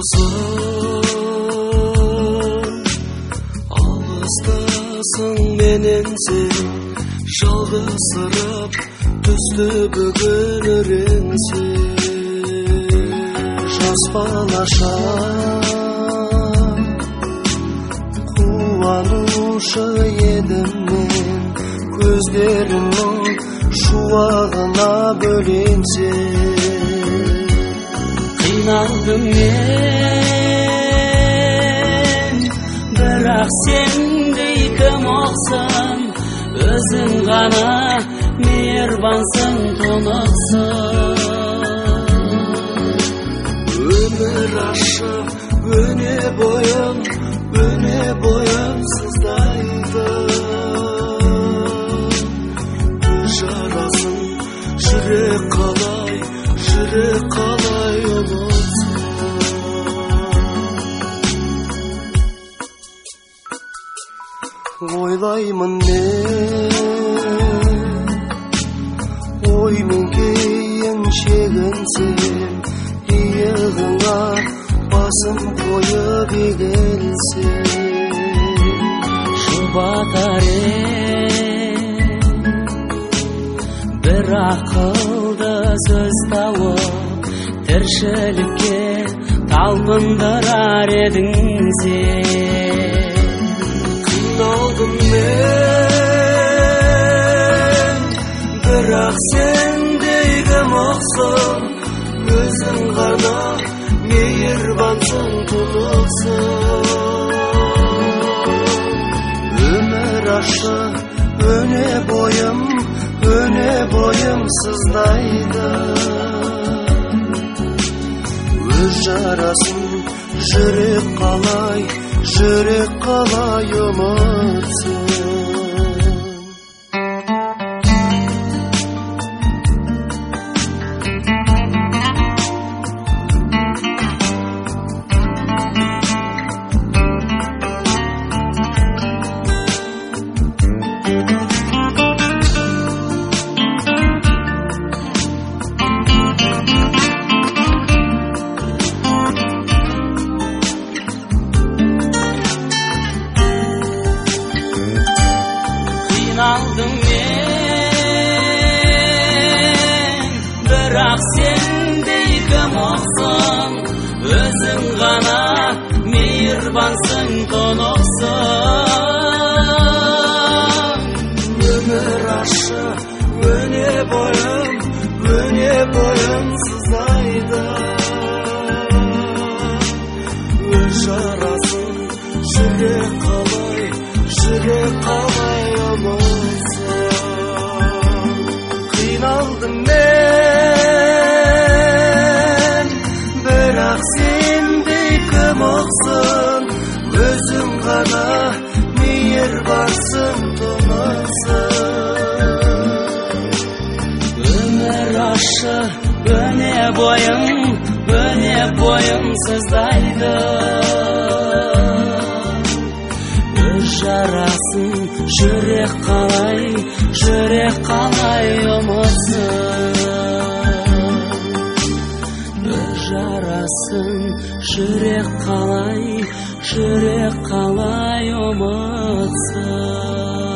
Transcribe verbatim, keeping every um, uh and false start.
болсаң, алыстасың менен сен, жалғызсырап түсті бүгін өреңсің. Жас балаша қуанушы едім мен, көздеріңнің шуағына бөленсем. Қиналдым мен, бірақ сендей кім оқсын, өзің ғана мейірбансың, тұнықсың. Өмір ашы өне бойым, өне бойым сыздайды. Жарасын жүрек қалай, жүрек қалай ұмытсын. Ойлаймын мен, оймен кейін шегінсем, иығыңа басым қойып егілсем. Жұбатар ем бір ақылды сөз тауып, тіршілікке талпындырар едің сен. Қиналдым мен, бірақ сендей кім оқсын, өзің ғана мейірбансың, тұнықсың. Өмір ашы өне бойым, өне бойым сыздайды. Өз жарасын жүрек қалай, жүрек қалай ұмытсын. Қиналдым мен, бірақ сендей кім оқсын, өзің ғана мейірбансың, тұнықсың. Өмір ашы өне бойым, өне бойым сыздайды. Өз жарасын жүрек қалай, жүрек қалай ұмытсын. Қиналдым мен, бірақ сендей кім оқсын, өзің ғана мейірбансың, тұнықсың. Өмір ашы өне бойым, өне бойым сыздайды. Жарасын жүрек қалай, жүрек қалай ұмытсын. Жарасын жүрек қалай, жүрек қалай ұмытсын.